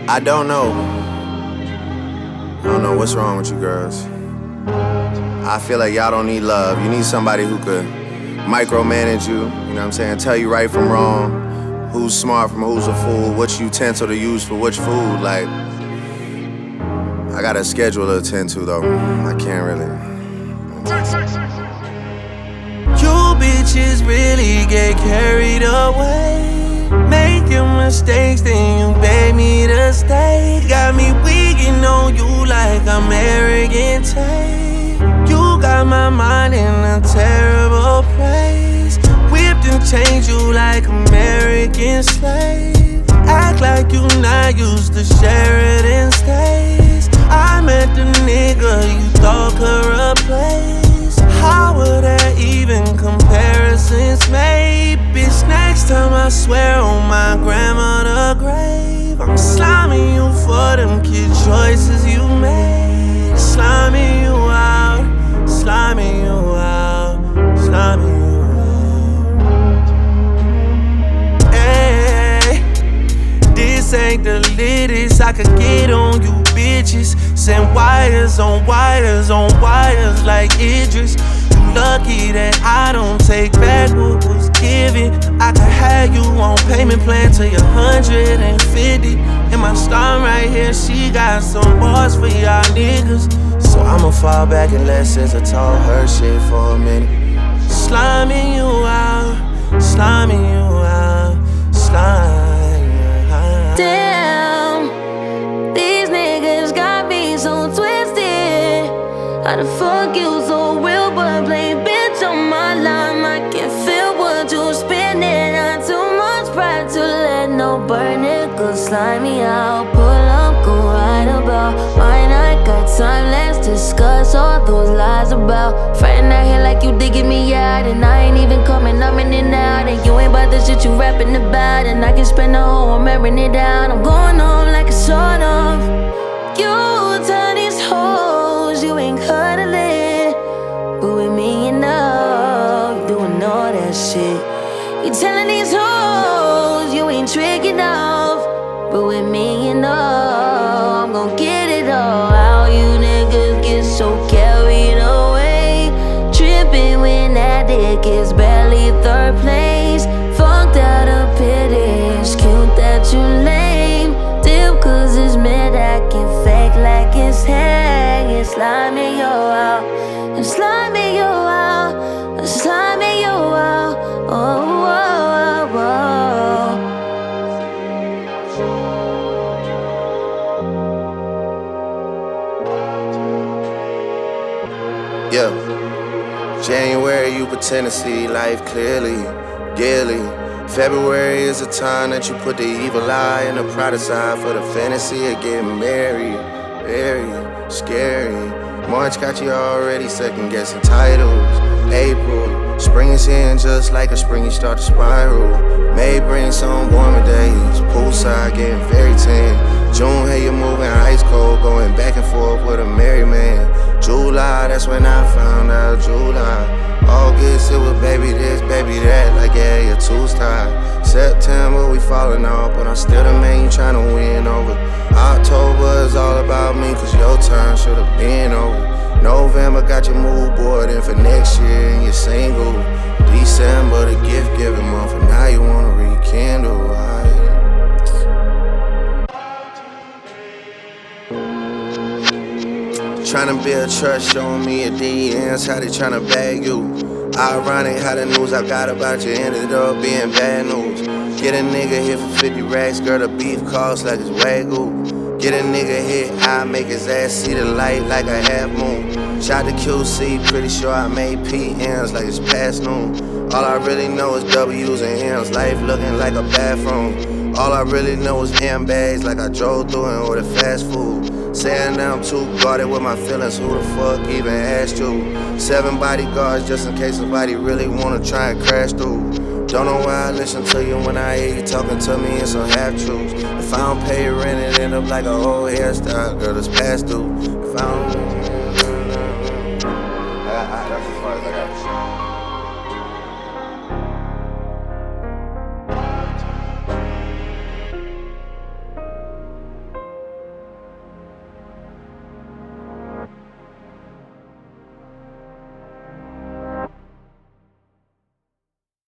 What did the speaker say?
I don't know. I don't know what's wrong with you girls. I feel like y'all don't need love. You need somebody who could micromanage you, you know what I'm saying? Tell you right from wrong, who's smart from who's a fool, which utensil to use for which food. Like, I got a schedule to attend to though. I can't really. You bitches really get carried away, making mistakes, then you beg me to stay. Got me weaking on you like I'm arrogant tape. You got my mind in a terrible place, whipped and changed you like American slave. Act like you not used to Sheridan stays. I met the nigga you thought could replace. How would that even comparisons made? Bitch, next time I swear on my grandmother grave, I'm sliming you for them kid choices you made. Sliming you out, sliming you out, sliming you out. Hey, this ain't the latest I could get on you bitches. Send wires on wires on wires like Idris. You lucky that I don't take back what was given. I could have you on payment plan till you're 150. And my star right here, she got some bars for y'all niggas. So I'ma fall back and let SZA talk her shit for a minute. Sliming you out, sliming you out, sliming you out. Damn, these niggas got me so twisted. How the fuck you so real but play bitch on my line? I can feel what you spinning. Not too much pride to let no burn nigga slime me out. Pull up, go right about mine. I got time, let's discuss all those lies about friend out here like you digging me out, and I ain't even coming, I'm in and out, and you ain't about the shit you rapping about, and I can spend the whole I'm airing it down. I'm going home like a sort of. You tell these hoes you ain't cuddling, but with me you know, doing all that shit. You telling these hoes you ain't tricking off, but with me you know, I'm gon' get it all. How you niggas get so carried away, tripping when that dick is barely third place. Fucked out of pity, it's cute that you lame. Dip cause it's mid, I can fake like it's hang. It's sliming you out, it's sliming you out, it's sliming you out. Oh, oh, oh, oh. Yeah. January, you pretend to see life clearly, yearly. February is the time that you put the evil eye and the pride aside for the fantasy of getting married. Very scary. March got you already second guessing titles. April, spring is here and just like a spring you start to spiral. May bring some warmer days, poolside getting very tan. June, hey, you're moving ice cold, going back and forth with a married man. July, that's when I found out. July, August, it was baby this, baby that, like yeah, you're too tired. September, we falling off, but I'm still the man you tryna win over. October is all about me, cause your turn should've been over. November got your mood board in for next year and you're single. December, the gift giving month, and now you wanna rekindle. Tryna build trust, showing me your DMs, how they tryna bag you. Ironic how the news I got about you ended up being bad news. Get a nigga hit for 50 racks, girl, the beef costs like it's Wagyu. Get a nigga hit, I make his ass see the light like a half moon. Shot to QC, pretty sure I made PMs like it's past noon. All I really know is W's and M's, life looking like a bathroom. All I really know is M bags like I drove through and ordered fast food. Saying that I'm too guarded with my feelings, who the fuck even asked you? 7 bodyguards just in case somebody really wanna try and crash through. Don't know why I listen to you when I hear you talking to me in some half-truths. If I don't pay rent, it end up like a whole hairstyle, girl, it's past due. If I don't